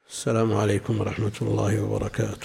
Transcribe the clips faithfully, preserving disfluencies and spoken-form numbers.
السلام عليكم ورحمة الله وبركاته.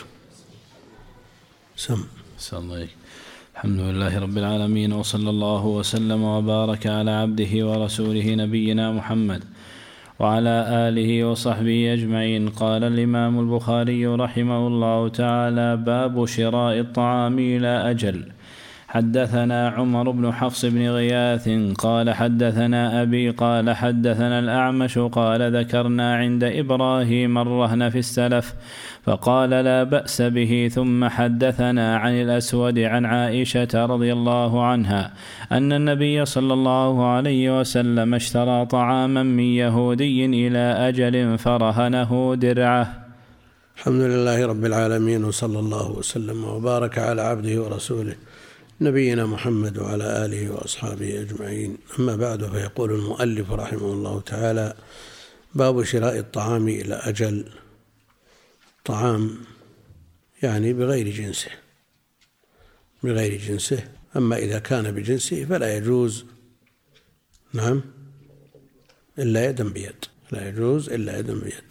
سم الله. الحمد لله رب العالمين، وصلى الله وسلم وبارك على عبده ورسوله نبينا محمد وعلى آله وصحبه أجمعين. قال الإمام البخاري رحمه الله تعالى: باب شراء الطعام إلى أجل. حدثنا عمر بن حفص بن غياث قال حدثنا أبي قال حدثنا الأعمش قال ذكرنا عند إبراهيم الرهن في السلف فقال لا بأس به. ثم حدثنا عن الأسود عن عائشة رضي الله عنها أن النبي صلى الله عليه وسلم اشترى طعاما من يهودي إلى أجل فرهنه درعه. الحمد لله رب العالمين، وصلى الله وسلم وبارك على عبده ورسوله نبينا محمد وعلى آله وأصحابه أجمعين. أما بعد، فيقول المؤلف رحمه الله تعالى: باب شراء الطعام إلى أجل. طعام يعني بغير جنسه بغير جنسه أما إذا كان بجنسه فلا يجوز نعم إلا يدا بيد لا يجوز إلا يدا بيد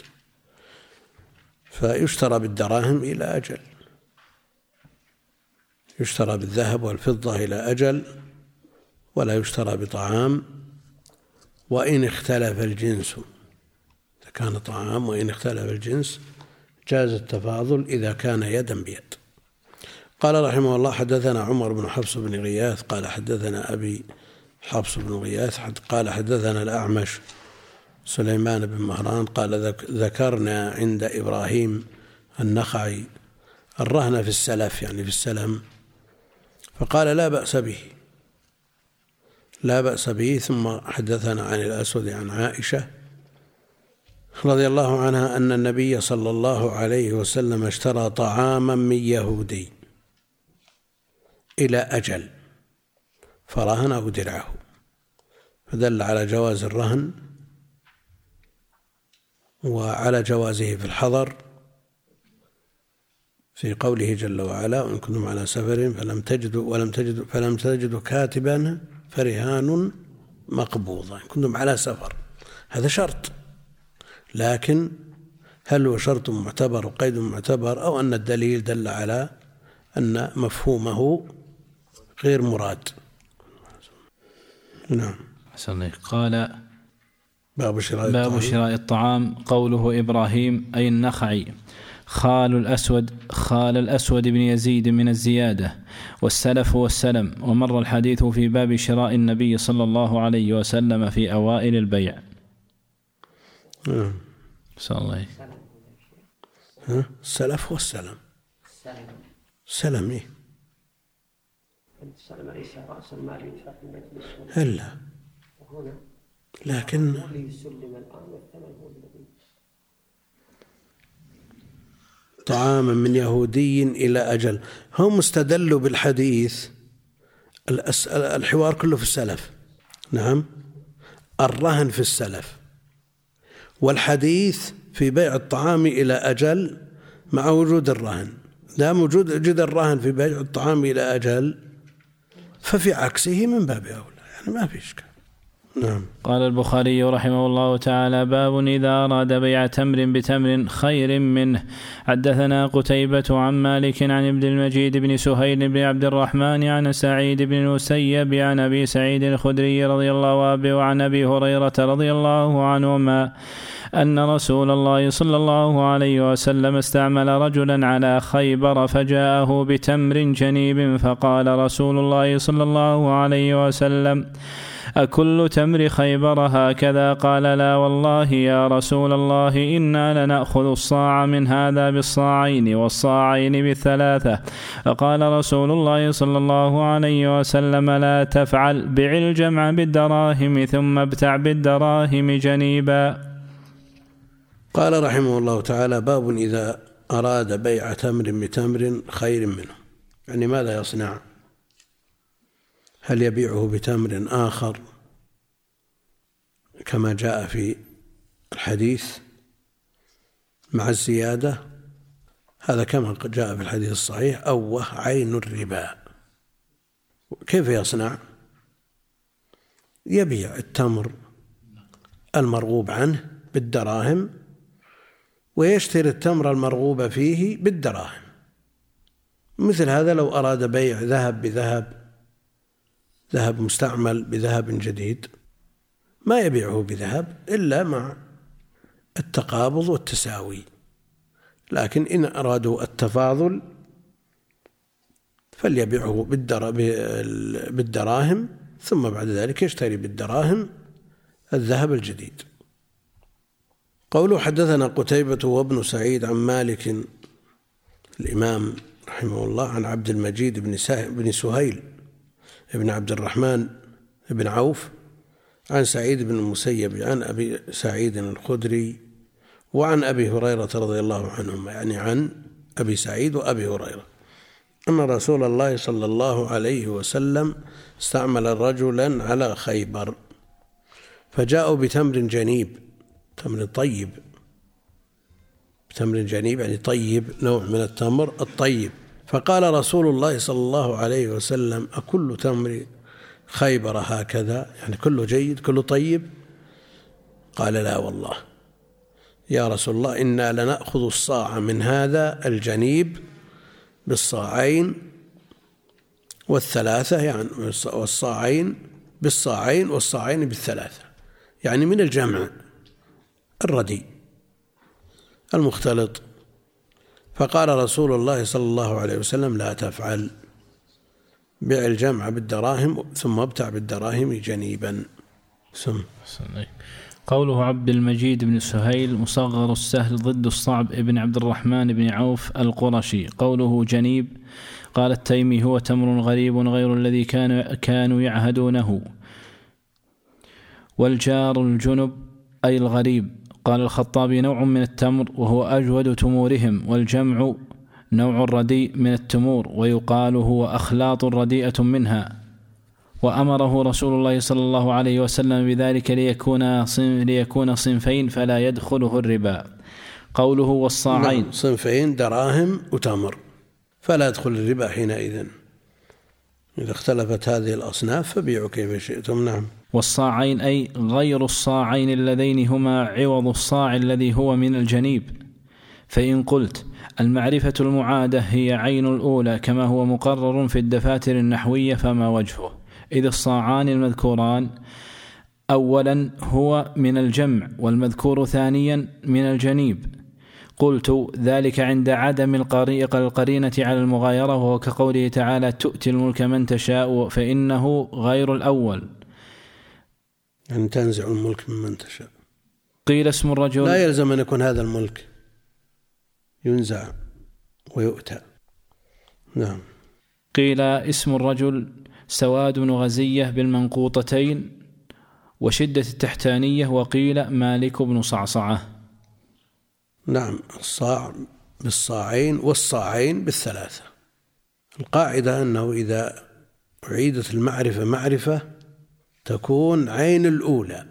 فيشترى بالدراهم إلى أجل، يشترى بالذهب والفضة إلى أجل، ولا يشترى بطعام وإن اختلف الجنس. إذا كان طعام وإن اختلف الجنس جاز التفاضل إذا كان يدا بيد. قال رحمه الله: حدثنا عمر بن حفص بن غياث قال حدثنا أبي حفص بن غياث قال حدثنا الأعمش سليمان بن مهران قال ذكرنا عند إبراهيم النخعي الرهن في السلف يعني في السلم، فقال لا بأس به لا بأس به. ثم حدثنا عن الأسود عن عائشة رضي الله عنها أن النبي صلى الله عليه وسلم اشترى طعاما من يهودي إلى أجل فرهنه درعه، فدل على جواز الرهن وعلى جوازه في الحضر في قوله جل وعلا: وإن كنتم على سفر فلم تجدوا ولم تجدوا فلم تجدوا كاتبا فرهان مقبوضا. إن كنتم على سفر، هذا شرط، لكن هل هو شرط معتبر وقيد معتبر، أو أن الدليل دل على أن مفهومه غير مراد؟ نعم. قال باب شراء باب الطعام. شراء الطعام. قوله إبراهيم أي النخعي خال الأسود خال الأسود بن يزيد من الزيادة، والسلف والسلم. ومر الحديث في باب شراء النبي صلى الله عليه وسلم في أوائل البيع. نعم. صلى الله عليه. ها؟ السلف والسلم. سلم إيه؟ هلا، لكن طعاما من يهودي إلى أجل. هم استدلوا بالحديث، الحوار كله في السلف، نعم، الرهن في السلف، والحديث في بيع الطعام إلى أجل مع وجود الرهن. دام وجود وجود الرهن في بيع الطعام إلى أجل ففي عكسه من باب أولى، يعني ما في إشكال. نعم. قال البخاري رحمه الله تعالى: باب إذا أراد بيع تمر بتمر خير منه. حدثنا قتيبة عن مالك عن ابن المجيد بن سهيل بن عبد الرحمن عن سعيد بن المسيب عن أبي سعيد الخدري رضي الله عنه وعن أبي هريرة رضي الله عنهما أن رسول الله صلى الله عليه وسلم استعمل رجلا على خيبر فجاءه بتمر جنيب، فقال رسول الله صلى الله عليه وسلم: أكل تمر خيبر هكذا؟ قال: لا والله يا رسول الله، إنا لنأخذ الصاع من هذا بالصاعين والصاعين بالثلاثة. فقال رسول الله صلى الله عليه وسلم: لا تفعل، بع الجمع بالدراهم ثم ابتع بالدراهم جنيبا. قال رحمه الله تعالى: باب إذا أراد بيع تمر بتمر خير منه، يعني ماذا يصنع؟ هل يبيعه بتمر آخر كما جاء في الحديث مع الزيادة؟ هذا كما جاء في الحديث الصحيح: أوه عين الربا. كيف يصنع؟ يبيع التمر المرغوب عنه بالدراهم ويشتري التمر المرغوب فيه بالدراهم. مثل هذا لو أراد بيع ذهب بذهب، ذهب مستعمل بذهب جديد، ما يبيعه بذهب إلا مع التقابض والتساوي، لكن إن أرادوا التفاضل فليبيعه بالدراهم، ثم بعد ذلك يشتري بالدراهم الذهب الجديد. قوله حدثنا قتيبة وابن سعيد عن مالك الإمام رحمه الله عن عبد المجيد بن سهيل بن عبد الرحمن بن عوف عن سعيد بن المسيب عن أبي سعيد الخدري وعن أبي هريرة رضي الله عنهما، يعني عن أبي سعيد وأبي هريرة، أن رسول الله صلى الله عليه وسلم استعمل رجلا على خيبر فجاءوا بتمر جنيب، تمر طيب، تمر جنيب يعني طيب، نوع من التمر الطيب. فقال رسول الله صلى الله عليه وسلم: أكل تمر خيبر هكذا، يعني كله جيد كله طيب؟ قال: لا والله يا رسول الله، إنا لنأخذ الصاع من هذا الجنيب بالصاعين والثلاثة، يعني والصاعين بالصاعين والصاعين بالثلاثة، يعني من الجمع الردي المختلط. فقال رسول الله صلى الله عليه وسلم: لا تفعل، بيع الجمع بالدراهم ثم ابتع بالدراهم جنيبا. سم. قوله عبد المجيد بن سهيل مصغر السهل ضد الصعب ابن عبد الرحمن بن عوف القرشي. قوله جنيب قال التيمي: هو تمر غريب غير الذي كانوا كانوا يعهدونه. والجار الجنب أي الغريب. قال الخطابي: نوع من التمر وهو أجود تمورهم، والجمع نوع الرديء من التمور، ويقال هو أخلاط رديئة منها. وأمره رسول الله صلى الله عليه وسلم بذلك ليكون ليكون صنفين فلا يدخله الربا. قوله والصاعين، نعم، صنفين دراهم وتمر فلا يدخل الربا حينئذ، إذا اختلفت هذه الأصناف فبيعوا كيف شئتم. نعم. والصاعين أي غير الصاعين اللذين هما عوض الصاع الذي هو من الجنيب. فإن قلت المعرفة المعادة هي عين الأولى كما هو مقرر في الدفاتر النحوية فما وجهه؟ إذ الصاعان المذكوران أولا هو من الجمع، والمذكور ثانيا من الجنيب. قلت ذلك عند عدم القرينة على المغايرة، وهو كقوله تعالى: تؤتي الملك من تشاء، فإنه غير الأول، أن تنزع الملك ممن تشاء. قيل اسم الرجل، لا يلزم أن يكون هذا الملك ينزع ويؤتى. نعم. قيل اسم الرجل سواد بن غزية بالمنقوطتين وشدة التحتانية، وقيل مالك بن صعصعة. نعم، الصاع بالصاعين والصاعين بالثلاثة. القاعدة أنه إذا أعيدت المعرفة معرفة تكون عين الأولى.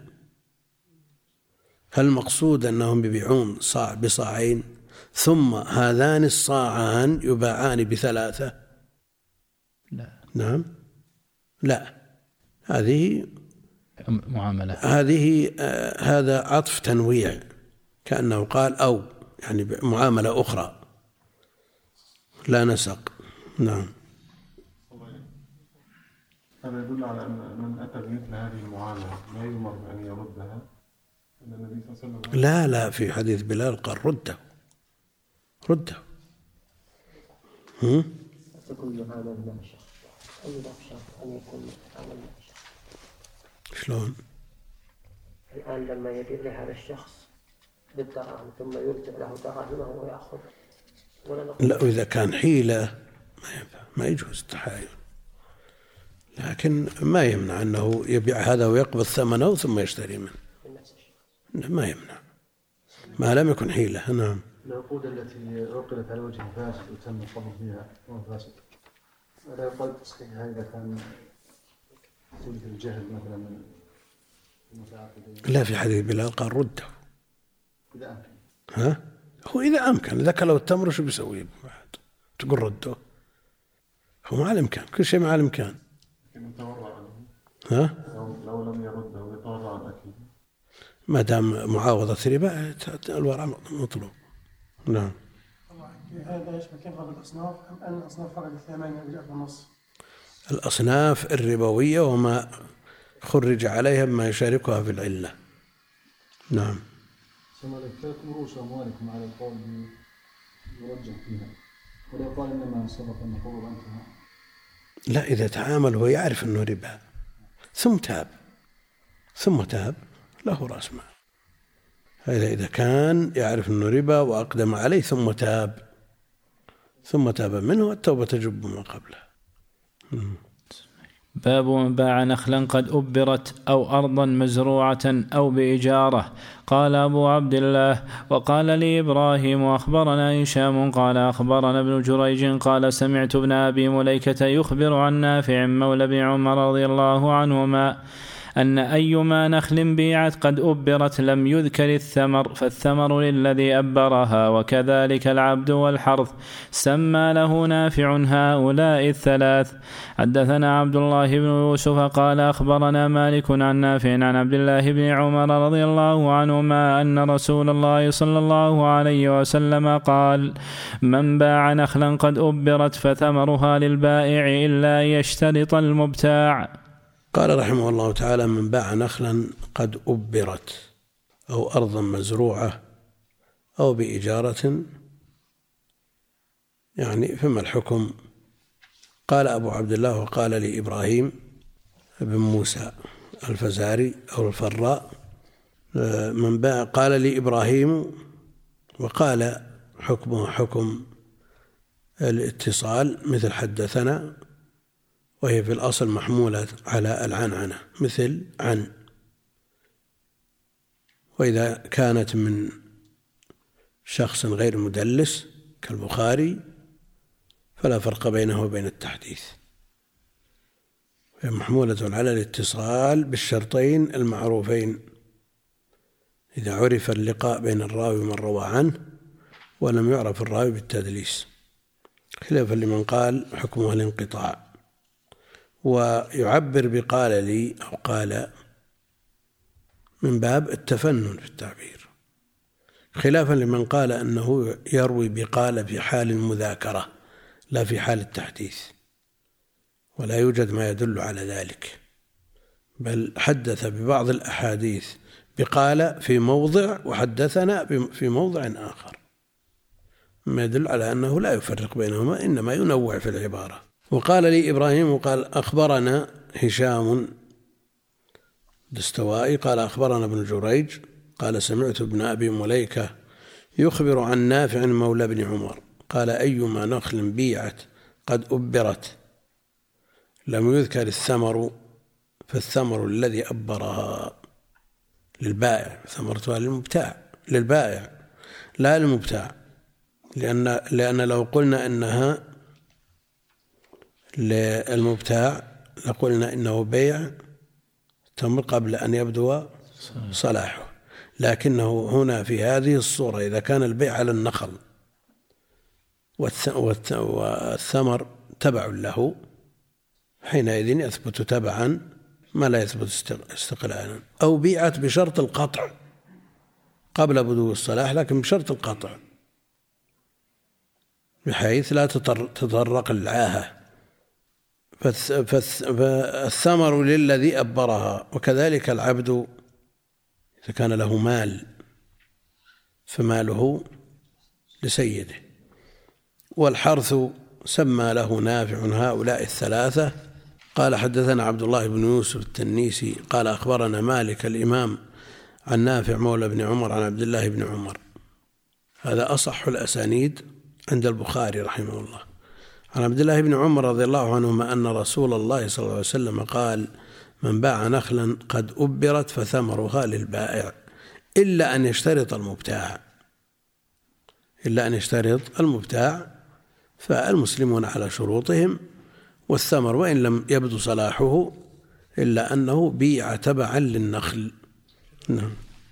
هل المقصود أنهم يبيعون صاع بصاعين ثم هذان الصاعان يباعان بثلاثة؟ لا. نعم، لا، هذه معاملة، هذه آه هذا عطف تنويع، كأنه قال أو، يعني معاملة أخرى لا نسق. نعم. هذا يدل على أن من أتى بمثل هذه المعاملة لا يؤمر بأن يردها، أن النبي صلى الله عليه وسلم لا لا في حديث بلال قال رده رده. هم؟ شلون؟ الآن لما يبيع لهذا الشخص بالدراهم ثم يرجع له دراهمه ويأخذ، لا، إذا كان حيلة ما ينفع، ما يجوز التحايل، لكن ما يمنع أنه يبيع هذا ويقبض ثمنه ثم يشتري منه، ما يمنع ما لم يكن حيلة. نعم. العقود التي عقدت على وجه فاسد وتم القبض فيها هو فاسد، ولا يقال تصحيحها إذا كان في الجهل مثلا من المتعاقدين؟ لا، في حديث بلال قال رده إذا أمكن. ها؟ هو إذا أمكن، إذا كان لو التمر شو بيسوي بعد؟ تقول رده، هو مع الإمكان، كل شيء مع الإمكان. ها؟ لو لم يرده يتورع الأكل، ما دام معاوضة ربا الورع مطلوب. نعم. هذا يشبه كيف الأصناف أم أن الأصناف خرج الثمانية جاء في النص؟ الأصناف الربوية وما خرج عليها ما يشاركها في العلة. نعم. ثم ذكرتم رؤوس أموالكم على القول يرجح فيها، ولا يقال إنما سبق أن نقول أنتها. لا، إذا تعامل هو يعرف أنه ربا ثم تاب ثم تاب له رأس مال. هذا إذا كان يعرف أنه ربا وأقدم عليه ثم تاب ثم تاب منه، التوبة تجب ما قبله. باب من باع نخلا قد أبرت أو أرضا مزروعة أو بإجارة. قال أبو عبد الله: وقال لي إبراهيم وأخبرنا هشام قال أخبرنا ابن جريج قال سمعت ابن أبي مليكة يخبر عن نافع مولى بن عمر رضي الله عنهما أن أيما نخل بيعت قد أبرت لم يذكر الثمر، فالثمر للذي أبرها، وكذلك العبد والحرث. سمى له نافع هؤلاء الثلاث. حدثنا عبد الله بن يوسف قال أخبرنا مالك عن نافع عن عبد الله بن عمر رضي الله عنهما أن رسول الله صلى الله عليه وسلم قال: من باع نخلا قد أبرت فثمرها للبائع إلا يشترط المبتاع. قال رحمه الله تعالى: من باع نخلا قد أبرت أو أرضا مزروعة أو بإجارة، يعني فما الحكم؟ قال أبو عبد الله: وقال لي إبراهيم بن موسى الفزاري أو الفراء من باع، قال لي إبراهيم، وقال حكمه حكم الاتصال مثل حدثنا، وهي في الأصل محمولة على العنعنة مثل عن. وإذا كانت من شخص غير مدلس كالبخاري فلا فرق بينه وبين التحديث، هي محمولة على الاتصال بالشرطين المعروفين: إذا عرف اللقاء بين الراوي ومن روى عنه، ولم يعرف الراوي بالتدليس، خلافا لمن قال حكمه الانقطاع. ويعبر بقال لي أو قال من باب التفنن في التعبير، خلافا لمن قال أنه يروي بقال في حال المذاكرة لا في حال التحديث، ولا يوجد ما يدل على ذلك، بل حدث ببعض الأحاديث بقال في موضع وحدثنا في موضع آخر، ما يدل على أنه لا يفرق بينهما، إنما ينوع في العبارة. وقال لي إبراهيم وقال أخبرنا هشام دستوائي قال أخبرنا ابن جريج قال سمعت ابن أبي مليكة يخبر عن نافع مولى بن عمر قال: أيما نخل بيعت قد أبرت لم يذكر الثمر فالثمر الذي أبرها للبائع، ثمرتها للمبتاع، للبائع لا للمبتاع، لأن لأن لو قلنا إنها للمبتاع لقلنا إنه بيع تمر قبل أن يبدو صلاحه، لكنه هنا في هذه الصورة إذا كان البيع على النخل والثمر تبع له، حينئذ يثبت تبعا ما لا يثبت استقلالا. أو بيعت بشرط القطع قبل بدو الصلاح لكن بشرط القطع بحيث لا تتطرق العاهة، فالثمر للذي أبرها، وكذلك العبد إذا كان له مال فماله لسيده. والحرث سمى له نافع هؤلاء الثلاثة. قال حدثنا عبد الله بن يوسف التنيسي قال أخبرنا مالك الإمام عن نافع مولى بن عمر عن عبد الله بن عمر، هذا أصح الأسانيد عند البخاري رحمه الله، عن عبد الله بن عمر رضي الله عنهما أن رسول الله صلى الله عليه وسلم قال: من باع نخلا قد أبرت فثمرها للبائع إلا أن يشترط المبتاع، إلا أن يشترط المبتاع، فالمسلمون على شروطهم، والثمر وإن لم يبدو صلاحه إلا أنه بيع تبعا للنخل. نعم.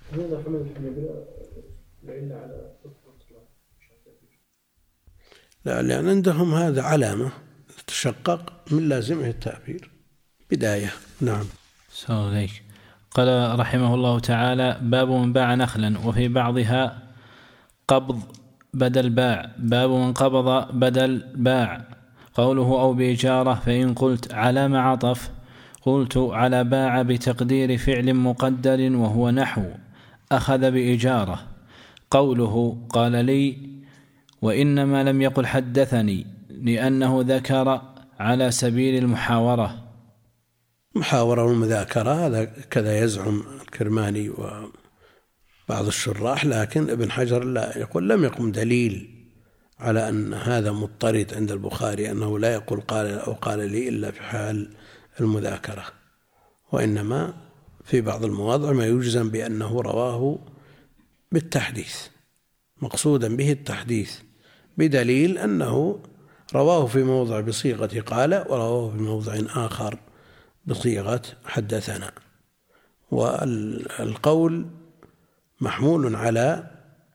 لا، لأن عندهم هذا علامة تشقق من لازمه التعبير بداية. نعم. سلام. قال رحمه الله تعالى: باب من باع نخلا وفي بعضها قبض بدل باع. باب من قبض بدل باع. قوله أو بإجارة. فإن قلت على ما عطف قلت على باع بتقدير فعل مقدر وهو نحو أخذ بإجارة. قوله قال لي وإنما لم يقل حدثني لأنه ذكر على سبيل المحاورة. محاورة والمذاكرة هذا كذا يزعم الكرماني وبعض الشراح، لكن ابن حجر لا يقول لم يقم دليل على أن هذا مضطرد عند البخاري أنه لا يقول قال أو قال لي إلا في حال المذاكرة، وإنما في بعض المواضع ما يجزم بأنه رواه بالتحديث، مقصودا به التحديث، بدليل أنه رواه في موضع بصيغة قال ورواه في موضع آخر بصيغة حدثنا. والقول محمول على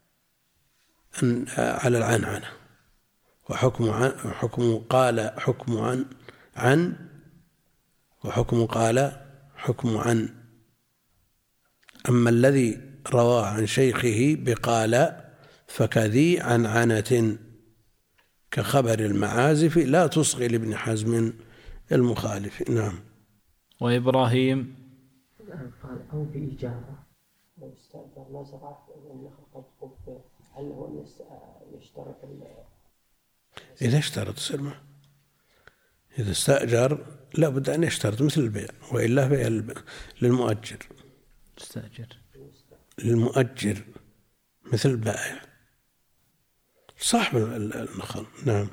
على العنعنة، وحكم عن حكم قال حكم عن عن وحكم قال حكم عن. أما الذي رواه عن شيخه بقال فكذي عنعنة كخبر المعازف لا تصغي لابن حزم المخالف. نعم. وإبراهيم قال أو بإجارة لو استأجر مزرعة والنخل قد قبل هل هو يشترط؟ إذا اشترط سلمة، إذا استأجر لا بد أن يشترط مثل البيع، وإلا بيع للمؤجر استأجر للمؤجر مثل البائع صاحب النخل. نعم.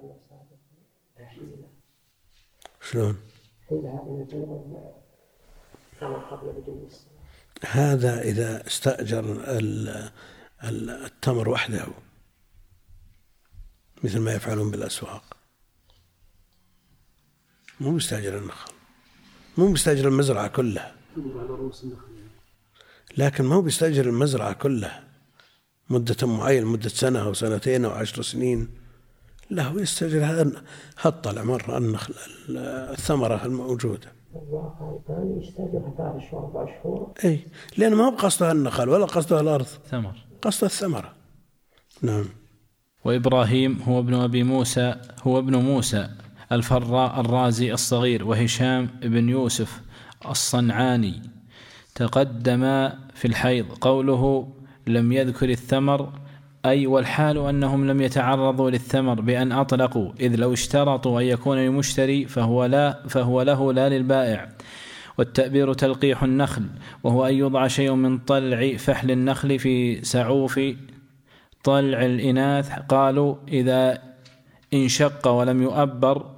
شلون؟ هذا إذا استأجر التمر وحده مثل ما يفعلون بالأسواق، مو مستأجر النخل، مو مستأجر المزرعة كلها، لكن ما هو بيستأجر المزرعة كلها مدة معينة، مدة سنة أو سنتين أو عشر سنين، لا هو يستأجر هذا هطلع مرة النخل الثمرة الموجودة. يستأجر ثلاث شهور أربع شهور. أي لأن ما هو بقصدها النخل ولا قصدها الأرض، ثمر، قصدها الثمرة. نعم. وإبراهيم هو ابن أبي موسى هو ابن موسى الفراء الرازي الصغير، وهشام ابن يوسف الصنعاني تقدم في الحيض. قوله لم يذكر الثمر أي والحال أنهم لم يتعرضوا للثمر بأن أطلقوا، إذ لو اشترطوا أن يكون للمشتري فهو, لا فهو له لا للبائع. والتأبير تلقيح النخل، وهو أن يوضع شيء من طلع فحل النخل في سعوف طلع الإناث. قالوا إذا انشق ولم يؤبر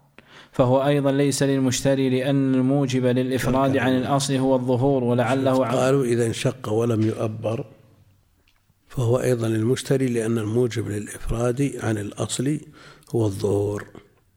فهو أيضا ليس للمشتري، لأن الموجب للإفراد عن الأصل هو الظهور. ولعله قالوا إذا انشق ولم يؤبر فهو أيضا للمشتري، لأن الموجب للإفراد عن الأصل هو الظهور.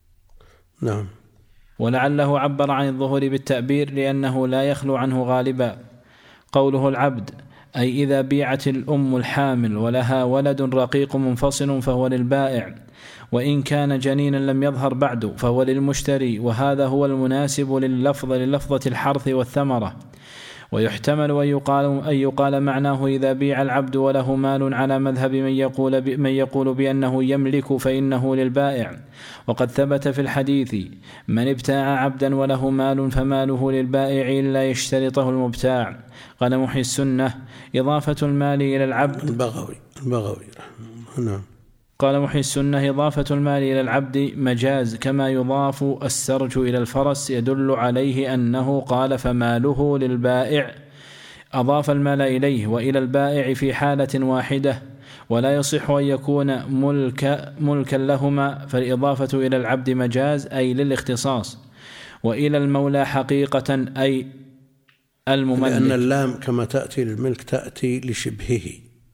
نعم. ولعله عبر عن الظهور بالتأبير لأنه لا يخلو عنه غالبا. قوله العبد أي إذا بيعت الأم الحامل ولها ولد رقيق منفصل فهو للبائع، وإن كان جنينا لم يظهر بعد فهو للمشتري، وهذا هو المناسب لللفظ للفظة الحرث والثمرة. ويحتمل أن يقال, أن يقال معناه إذا بيع العبد وله مال على مذهب من يقول, من يقول بأنه يملك فإنه للبائع. وقد ثبت في الحديث من ابتاع عبدا وله مال فماله للبائع إلا يشترطه المبتاع. قال محي السنة إضافة المال إلى العبد البغوي البغوي نعم. قال محي السنة إضافة المال إلى العبد مجاز، كما يضاف السرج إلى الفرس يدل عليه أنه قال فماله للبائع، أضاف المال إليه وإلى البائع في حالة واحدة، ولا يصح أن يكون ملك ملكا لهما، فالإضافة إلى العبد مجاز أي للاختصاص، وإلى المولى حقيقة أي المملك، لأن اللام كما تأتي للملك تأتي لشبهه،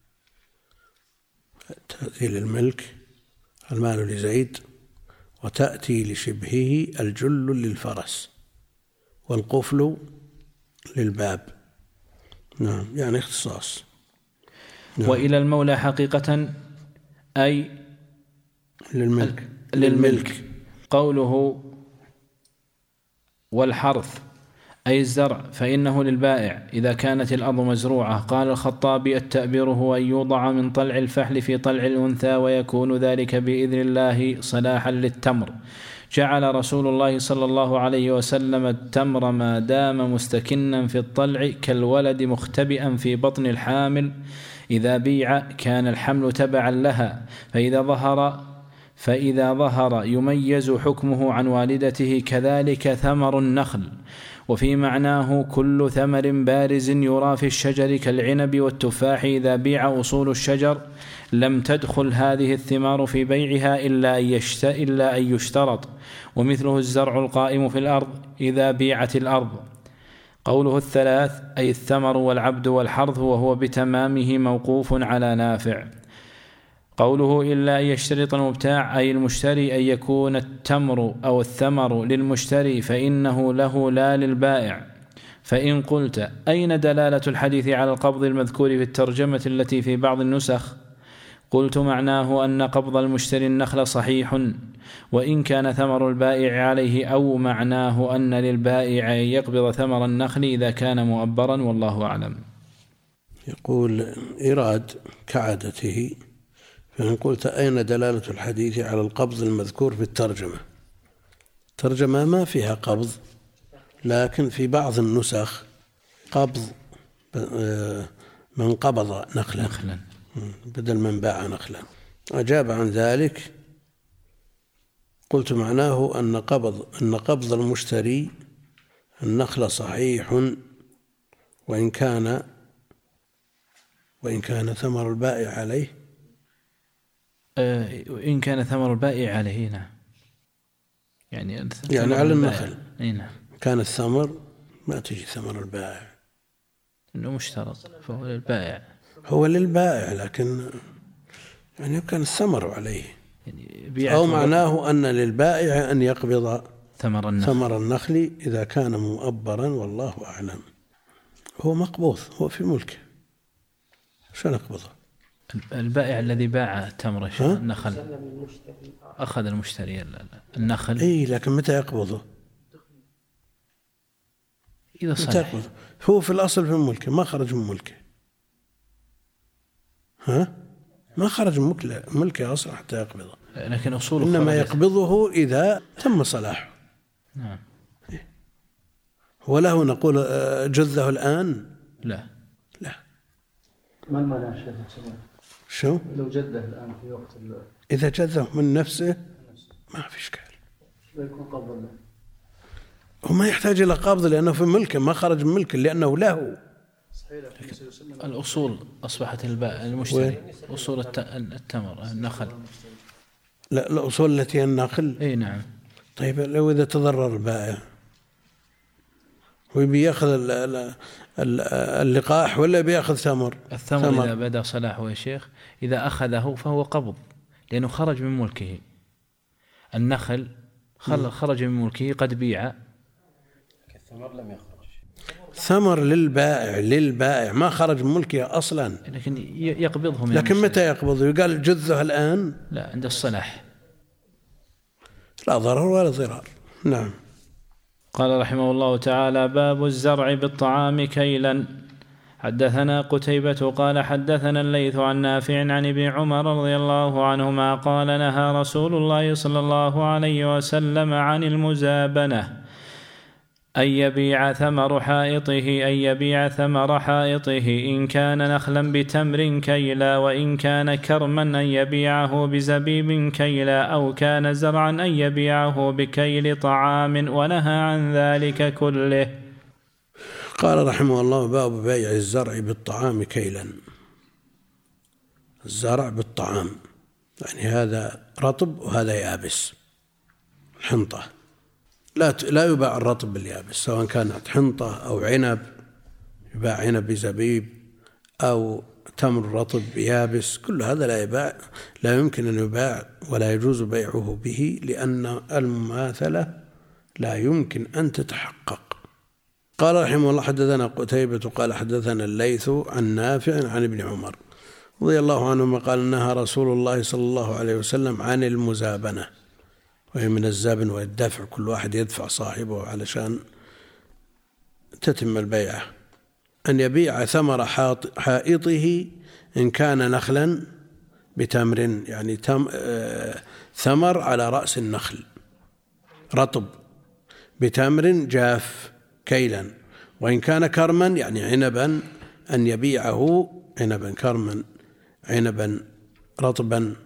تأتي للملك المال لزيد، وتأتي لشبهه الجل للفرس والقفل للباب. نعم، يعني اختصاص. نعم. وإلى المولى حقيقة أي للملك. للملك. قوله والحرث أي الزرع، فإنه للبائع إذا كانت الأرض مزروعة. قال الخطابي: التأبير هو أن يوضع من طلع الفحل في طلع الأنثى، ويكون ذلك بإذن الله صلاحا للتمر. جعل رسول الله صلى الله عليه وسلم التمر ما دام مستكنا في الطلع كالولد مختبئا في بطن الحامل، إذا بيع كان الحمل تبعا لها، فإذا ظهر فإذا ظهر يميز حكمه عن والدته. كذلك ثمر النخل. وفي معناه كل ثمر بارز يرى في الشجر كالعنب والتفاح، إذا بيع أصول الشجر لم تدخل هذه الثمار في بيعها إلا أن, يشت... إلا أن يشترط. ومثله الزرع القائم في الأرض إذا بيعت الأرض. قوله الثلاث أي الثمر والعبد والحرث، وهو بتمامه موقوف على نافع. قوله إلا أن يشترط المبتاع أي المشتري أن يكون التمر أو الثمر للمشتري، فإنه له لا للبائع. فإن قلت أين دلالة الحديث على القبض المذكور في الترجمة التي في بعض النسخ؟ قلت معناه أن قبض المشتري النخل صحيح، وإن كان ثمر البائع عليه، أو معناه أن للبائع أن يقبض ثمر النخل إذا كان مؤبرا، والله أعلم. يقول إيراد كعادته، فإن قلت أين دلالة الحديث على القبض المذكور في الترجمة؟ الترجمة ما فيها قبض، لكن في بعض النسخ قبض من قبض نخلا نخلا بدل من باع نخلا. أجاب عن ذلك قلت معناه أن قبض أن قبض المشتري النخل صحيح، وإن كان وإن كان ثمر البائع عليه وإن كان ثمر البائع عليه. نعم، يعني يعني على النخل. نعم، كان الثمر ما تجي ثمر البائع، إنه مشترط فهو للبائع. هو للبائع، لكن يعني كان الثمر عليه، يعني أو معناه أن للبائع أن يقبض ثمر النخل. ثمر النخل إذا كان مؤبرا، والله أعلم. هو مقبوض، هو في ملكه، شو نقبضه؟ البائع الذي باع التمر النخل أخذ المشتري النخل. إيه، لكن متى يقبضه؟ إذا صلح. هو في الأصل في ملكه، ما خرج من ملكه. ها؟ ما خرج من ملكه أصلا حتى يقبضه، لكن أصوله إنما يقبضه إذا تم صلاحه. نعم. وله نقول جذه الآن؟ لا لا. ما المانع شيخ؟ شو؟ لو جده الآن في وقت ال... إذا جذه من نفسه ما في إشكال، يكون قبض له. وما يحتاج إلى قبض لأنه في ملكه، ما خرج من ملكه لأنه له. الأصول أصبحت البائع المشتري، أصول التمر النخل. لا، الأصول التي النخل. أي نعم. طيب لو إذا تضرر البائع ويبي يأخذ اللقاح ولا بيأخذ ثمر؟ الثمر ثمر. إذا بدأ صلاحه يا شيخ، إذا أخذه فهو قبض لأنه خرج من ملكه. النخل خرج من ملكه قد بيع، الثمر لم يخرج. ثمر للبائع للبائع ما خرج من ملكه أصلا، لكن يقبضه من لكن متى يقبضه؟ يقال جذه الآن؟ لا، عند الصلاح لا ضرر ولا ضرار. نعم. قال رحمه الله تعالى: باب الزرع بالطعام كيلا. حدثنا قتيبة قال حدثنا الليث عن نافع عن ابن عمر رضي الله عنهما قال: نهى رسول الله صلى الله عليه وسلم عن المزابنة، أن يبيع ثمر حائطه أن يبيع ثمر حائطه إن كان نخلا بتمر كيلا، وإن كان كرما أن يبيعه بزبيب كيلا، أو كان زرعا أن يبيعه بكيل طعام، ونهى عن ذلك كله. قال رحمه الله: باب بيع الزرع بالطعام كيلا. الزرع بالطعام يعني هذا رطب وهذا يابس، حنطة. لا لا يباع الرطب باليابس، سواء كانت حنطة أو عنب، يباع عنب بزبيب أو تمر رطب بيابس، كل هذا لا يباع، لا يمكن أن يباع ولا يجوز بيعه به، لأن المماثلة لا يمكن أن تتحقق. قال رحمه الله: حدثنا قتيبة قال حدثنا الليث عن نافع عن ابن عمر رضي الله عنهما قال: نهى رسول الله صلى الله عليه وسلم عن المزابنة، وهي من الزبن والدفع، كل واحد يدفع صاحبه علشان تتم البيعة، أن يبيع ثمر حائطه إن كان نخلا بتمر، يعني تم ثمر على رأس النخل رطب بتمر جاف كيلا، وإن كان كرما يعني عنبا أن يبيعه عنبا كرما عنبا رطبا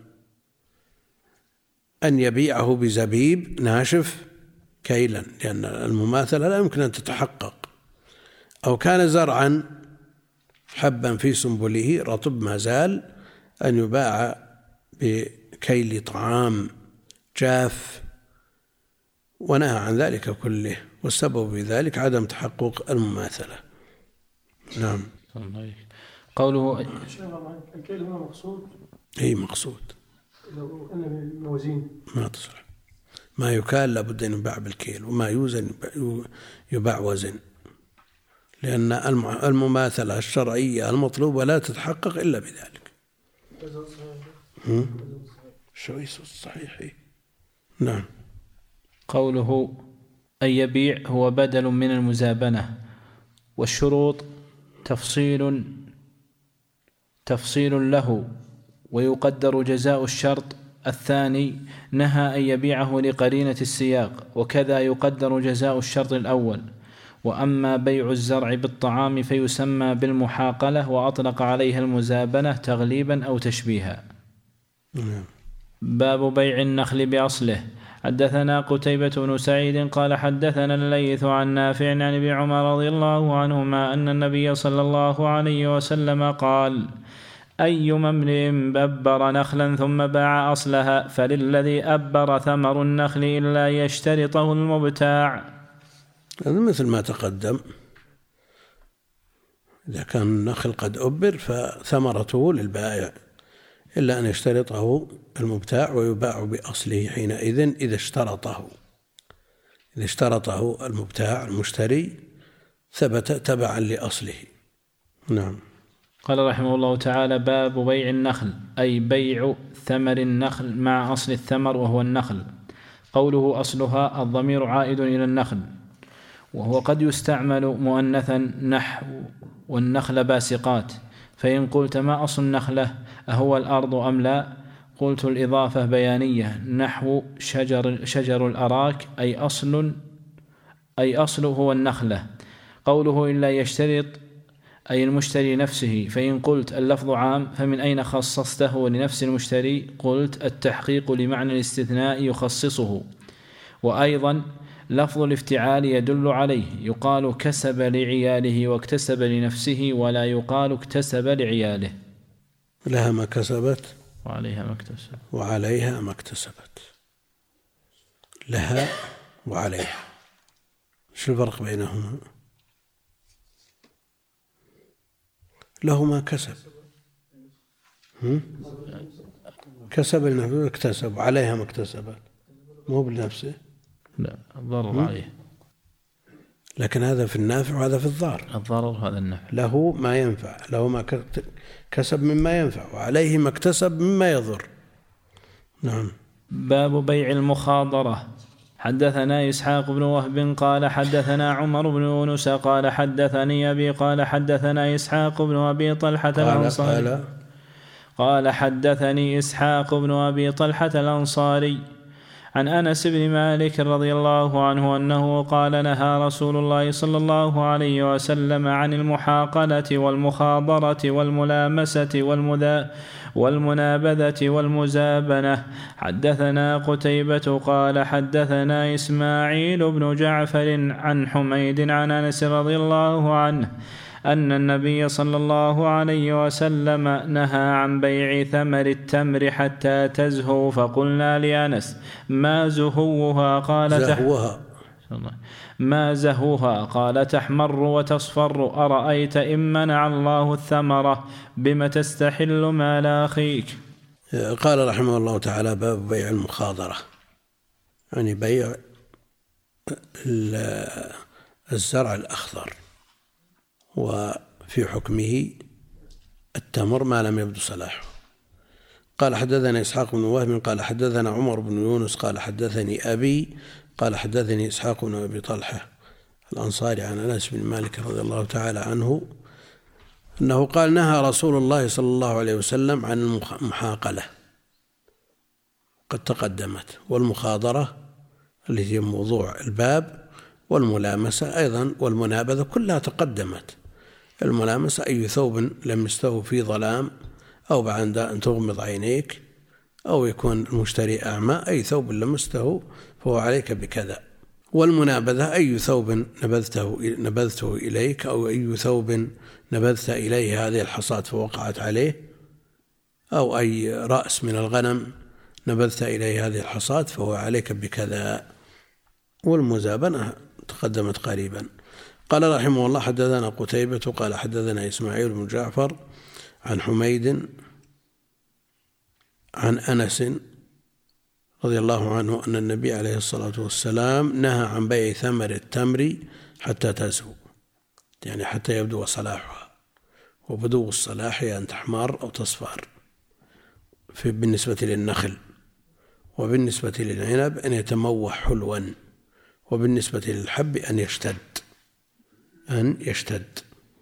أن يبيعه بزبيب ناشف كيلا، لأن المماثلة لا يمكن أن تتحقق. أو كان زرعا حبا في سنبله رطب ما زال أن يباع بكيل طعام جاف، ونهى عن ذلك كله، والسبب في ذلك عدم تحقق المماثلة. نعم. قوله الكيل هنا مقصود؟ أي مقصود. لو أن الموازين ما تصلح، ما يكال لابد أن يباع بالكيل، وما يوزن يباع وزن، لأن المماثلة الشرعية المطلوبة لا تتحقق إلا بذلك. شويس الصحيح. نعم. قوله أن يبيع هو بدل من المزابنة، والشروط تفصيل تفصيل له، ويقدر جزاء الشرط الثاني نهى أن يبيعه لقرينة السياق، وكذا يقدر جزاء الشرط الأول. وأما بيع الزرع بالطعام فيسمى بالمحاقلة، وأطلق عليها المزابنة تغليبا أو تشبيها. باب بيع النخل بأصله. حدثنا قتيبة بن سعيد قال حدثنا الليث عن نافع عن ابن عمر رضي الله عنهما أن النبي صلى الله عليه وسلم قال: أيما امرئ أبر نخلا ثم باع أصلها فللذي أبر ثمر النخل إلا يشترطه المبتاع. هذا مثل ما تقدم، إذا كان النخل قد أبر فثمرته للبائع إلا أن يشترطه المبتاع ويباع بأصله حينئذ إذا اشترطه إذا اشترطه المبتاع المشتري ثبت تبعا لأصله. نعم. قال رحمه الله تعالى: باب بيع النخل، أي بيع ثمر النخل مع أصل الثمر وهو النخل. قوله أصلها الضمير عائد إلى النخل، وهو قد يستعمل مؤنثا نحو والنخل باسقات، فإن قلت ما أصل النخلة أهو الأرض أم لا؟ قلت الإضافة بيانية نحو شجر, شجر الأراك أي أصل أي أصل هو النخلة. قوله إلا يشترط أي المشتري نفسه، فإن قلت اللفظ عام فمن أين خصصته لنفس المشتري؟ قلت التحقيق لمعنى الاستثناء يخصصه. وأيضا لفظ الافتعال يدل عليه، يقال كسب لعياله واكتسب لنفسه، ولا يقال اكتسب لعياله. لها ما كسبت وعليها ما اكتسبت وعليها ما اكتسبت. لها وعليها، شو الفرق بينهما؟ له ما كسب، كسب لنفسه اكتسب، وعليها ما اكتسبت، مو بنفسه. لا، الضرر عليه، لكن هذا في النافع وهذا في الضار. الضرر هذا النفع. له ما ينفع، له ما كسب مما ينفع، وعليه ما اكتسب مما يضر. نعم. باب بيع المخاضرة. حدثنا إسحاق بن وهب قال حدثنا عمر بن يونس قال حدثني أبي قال حدثنا إسحاق بن أبي طلحة الأنصاري قال, قال حدثني إسحاق بن أبي طلحة الأنصاري عن أنس بن مالك رضي الله عنه أنه قال: نهى رسول الله صلى الله عليه وسلم عن المحاقلة والمخاضرة والملامسة والمذا والمنابذة والمزابنة. حدثنا قتيبة قال حدثنا إسماعيل بن جعفر عن حميد عن أنس رضي الله عنه أن النبي صلى الله عليه وسلم نهى عن بيع ثمر التمر حتى تزهو، فقلنا لأنس: ما زهوها؟ قال زهوها ما زهوها؟ قال: تحمر وتصفر. أرأيت إن منع الله الثمرة بم تستحل مال أخيك؟ قال رحمه الله تعالى: باب بيع المخاضرة، يعني بيع الزرع الأخضر، وفي حكمه التمر ما لم يبدو صلاحه. قال حدثنا إسحاق بن وهب قال حدثنا عمر بن يونس قال حدثني أبي قال حدثني إسحاق بن أبي طلحة الأنصاري عن أنس بن مالك رضي الله تعالى عنه أنه قال: نهى رسول الله صلى الله عليه وسلم عن المحاقلة، قد تقدمت، والمخاضرة اللي هي موضوع الباب، والملامسة أيضا، والمنابذة كلها تقدمت. الملامسة أي ثوب لمسته في ظلام أو بعد أن تغمض عينيك أو يكون المشتري أعمى، أي ثوب لمسته فهو عليك بكذا. والمنابذة أي ثوب نبذته نبذته إليك، أو أي ثوب نبذت إليه هذه الحصاة فوقعت عليه، أو أي رأس من الغنم نبذت إليه هذه الحصاة فهو عليك بكذا. والمزابنة تقدمت قريبا. قال رحمه الله: حدثنا قتيبة قال حدثنا إسماعيل بن جعفر عن حميد عن أنس رضي الله عنه أن النبي عليه الصلاة والسلام نهى عن بيع ثمر التمر حتى تزهو، يعني حتى يبدو صلاحها، وبدو الصلاح أن تحمر أو تصفر في بالنسبة للنخل، وبالنسبة للعنب أن يتموح حلوا، وبالنسبة للحب أن يشتد أن يشتد.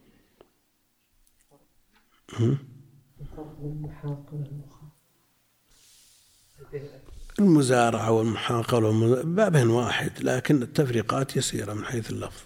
المزارعة والمحاقلة بابهن واحد، لكن التفريقات يسيرة من حيث اللفظ.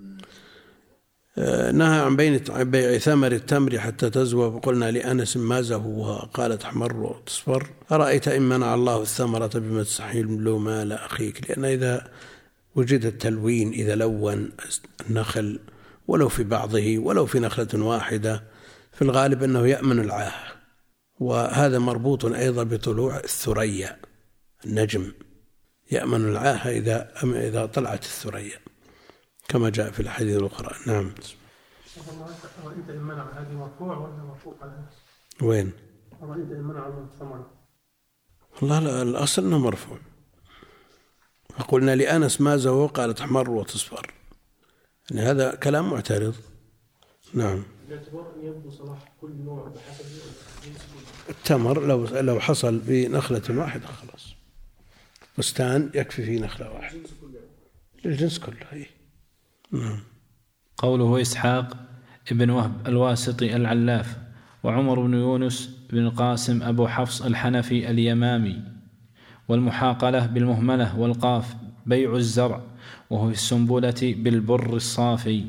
نهى عن بيع ثمر التمر حتى تزوى، وقلنا لأنس: ما زهوها؟ قال: تحمر وتصفر. أرأيت إن منع الله الثمرة بما تستحيل له مال أخيك؟ لأن إذا وجد التلوين، إذا لون النخل ولو في بعضه ولو في نخلة واحدة، في الغالب أنه يأمن العاهة، وهذا مربوط أيضا بطلوع الثريا، النجم يأمن العاهة إذا إذا طلعت الثريا كما جاء في الحديث الأخرى. نعم. رأيت إن منع هذه مرفوع ولا مرفوع على نفسه؟ وين؟ رأيت إن منع من الثمرة. والله الأصل أنه مرفوع. فقلنا لأنس: ما زهو؟ قال: تحمر وتصفر. يعني هذا كلام معترض. نعم. باعتبار أن يبدو صلاح كل نوع بحسب التمر لو لو حصل بنخلة واحدة خلاص، بستان يكفي فيه نخلة واحدة الجنس كله. هي. نعم. قوله إسحاق ابن وهب الواسطي العلاف، وعمر بن يونس بن القاسم أبو حفص الحنفي اليمامي. والمحاقلة بالمهملة والقاف بيع الزرع، وهو في السنبلة بالبر الصافي.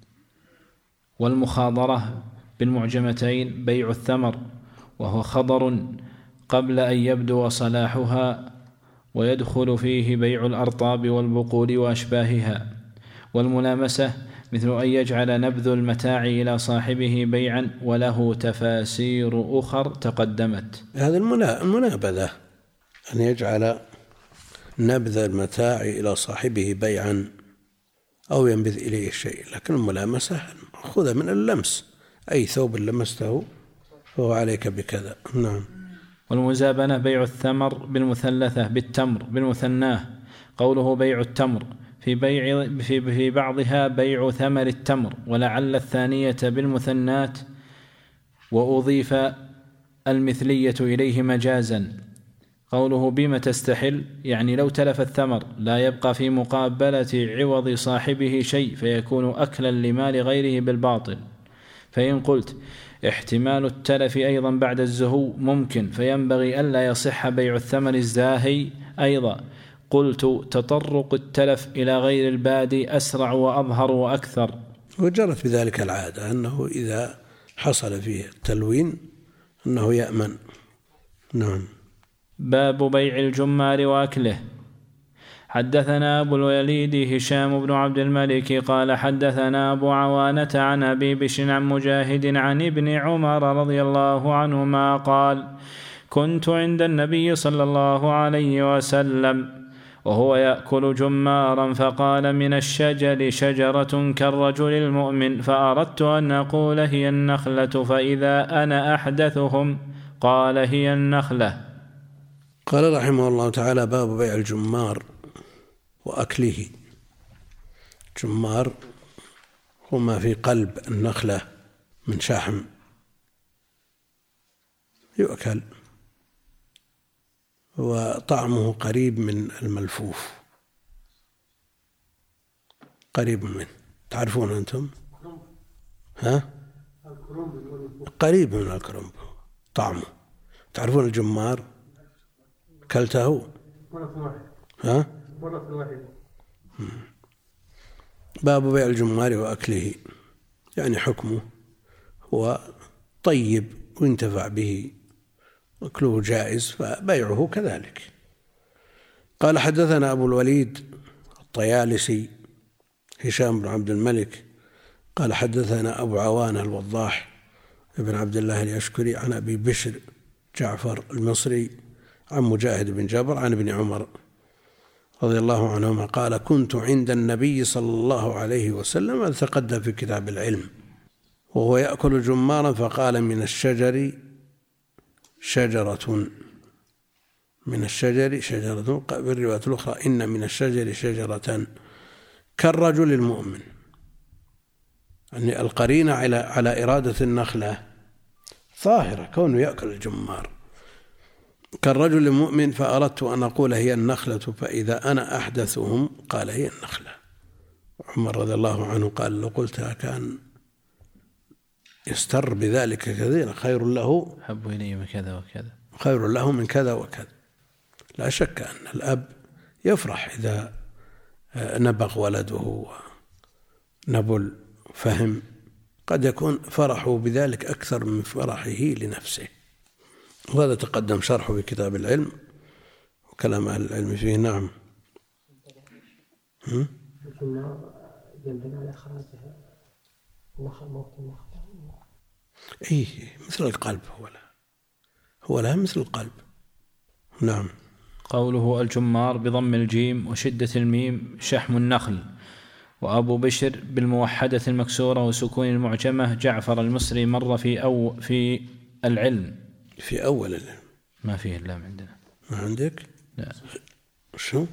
والمخاضرة بالمعجمتين بيع الثمر، وهو خضر قبل أن يبدو صلاحها، ويدخل فيه بيع الأرطاب والبقول وأشباهها. والملامسة مثل أن يجعل نبذ المتاع إلى صاحبه بيعا، وله تفاسير أخر تقدمت. هذا المنابذة، أن يجعل نبذ المتاع إلى صاحبه بيعا أو ينبذ إليه الشيء. لكن الملامسة خذ من اللمس، أي ثوب لمسته فهو عليك بكذا. نعم. والمزابنة بيع الثمر بالمثلثة بالتمر بالمثناه. قوله بيع التمر في بيع في, في بعضها بيع ثمر التمر، ولعل الثانية بالمثنات، وأضيف المثلية إليه مجازا. قوله بما تستحل، يعني لو تلف الثمر لا يبقى في مقابلة عوض صاحبه شيء، فيكون أكلا لمال غيره بالباطل. فإن قلت احتمال التلف أيضا بعد الزهو ممكن، فينبغي ألا يصح بيع الثمر الزاهي أيضا. قلت تطرق التلف إلى غير البادي أسرع وأظهر وأكثر. وجرت بذلك العادة أنه إذا حصل فيه التلوين أنه يأمن. نعم. باب بيع الجمار وأكله. حدثنا أبو الوليد هشام بن عبد الملك قال حدثنا أبو عوانة عن أبي بشر عن مجاهد عن ابن عمر رضي الله عنهما قال: كنت عند النبي صلى الله عليه وسلم وهو يأكل جمارا، فقال: من الشجر شجرة كالرجل المؤمن، فأردت أن أقول هي النخلة، فإذا أنا أحدثهم قال: هي النخلة. قال رحمه الله تعالى: باب بيع الجمار وأكله. جمار هو ما في قلب النخلة من شحم يؤكل، وطعمه قريب من الملفوف. قريب منه. تعرفون أنتم؟ ها؟ قريب من الكرنب طعمه. تعرفون الجمار؟ كلته؟ ها؟ باب بيع الجمار وأكله، يعني حكمه هو طيب وينتفع به، أكله جائز فبيعه كذلك. قال حدثنا أبو الوليد الطيالسي هشام بن عبد الملك قال حدثنا أبو عوانة الوضاح ابن عبد الله اليشكري عن أبي بشر جعفر المصري عن مجاهد بن جابر عن ابن عمر رضي الله عنهما قال كنت عند النبي صلى الله عليه وسلم أذ تقدم في كتاب العلم وهو يأكل جمارا فقال من الشجر شجرة من الشجر شجرة بالرواية الأخرى إن من الشجر شجرة كالرجل المؤمن، يعني القرينة على على إرادة النخلة ظاهرة كونه يأكل الجمار كالرجل المؤمن، فأردت أن أقول هي النخلة فإذا أنا أحدثهم قال هي النخلة. عمر رضي الله عنه قال لو قلتها كان يستر بذلك كثيرا، خير له حب إلي من كذا وكذا، خير له من كذا وكذا. لا شك أن الأب يفرح إذا نبغ ولده ونبل فهم، قد يكون فرحه بذلك أكثر من فرحه لنفسه، وهذا تقدم شرحه في كتاب العلم وكلام أهل العلم فيه. نعم. الجمار ينبني على إخراجها النخل موت النخل. إيه مثل القلب، هو لا هو لا مثل القلب. نعم. قوله الجمار بضم الجيم وشدة الميم شحم النخل. وأبو بشر بالموحدة المكسورة وسكون المعجمة جعفر المصري مر في أو في العلم في أول العلم ما فيه اللام عندنا. ما عندك؟ لا. شو؟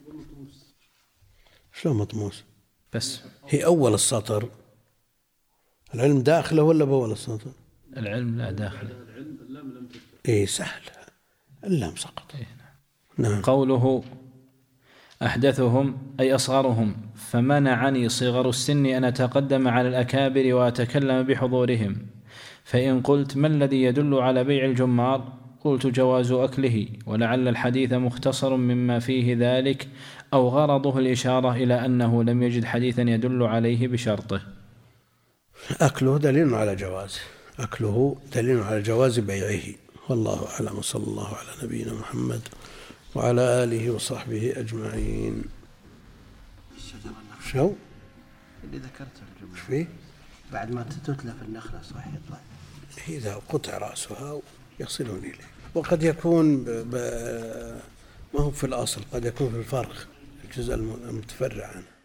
شو مطموس؟ بس هي أول السطر. العلم داخله ولا بأول السطر؟ العلم لا داخله. إيه سهل، اللام سقط. إيه. نعم. قوله أحدثهم أي أصغرهم، فمنعني صغر السن أن أتقدم على الأكابر وأتكلم بحضورهم، فإن قلت ما الذي يدل على بيع الجمار قلت جواز أكله، ولعل الحديث مختصر مما فيه ذلك أو غرضه الإشارة إلى أنه لم يجد حديثا يدل عليه بشرطه. أكله دليل على جواز أكله دليل على جواز بيعه، والله أعلم. وصلى الله على نبينا محمد وعلى آله وصحبه أجمعين. شو؟ اللي ذكرته الجمعة فيه؟ بعد ما تتلف النخلة صح يطلع إذا قطع رأسها يصلون إليه، وقد يكون ب... ب... ما هو في الأصل، قد يكون في الفرخ الجزء المتفرع عنه.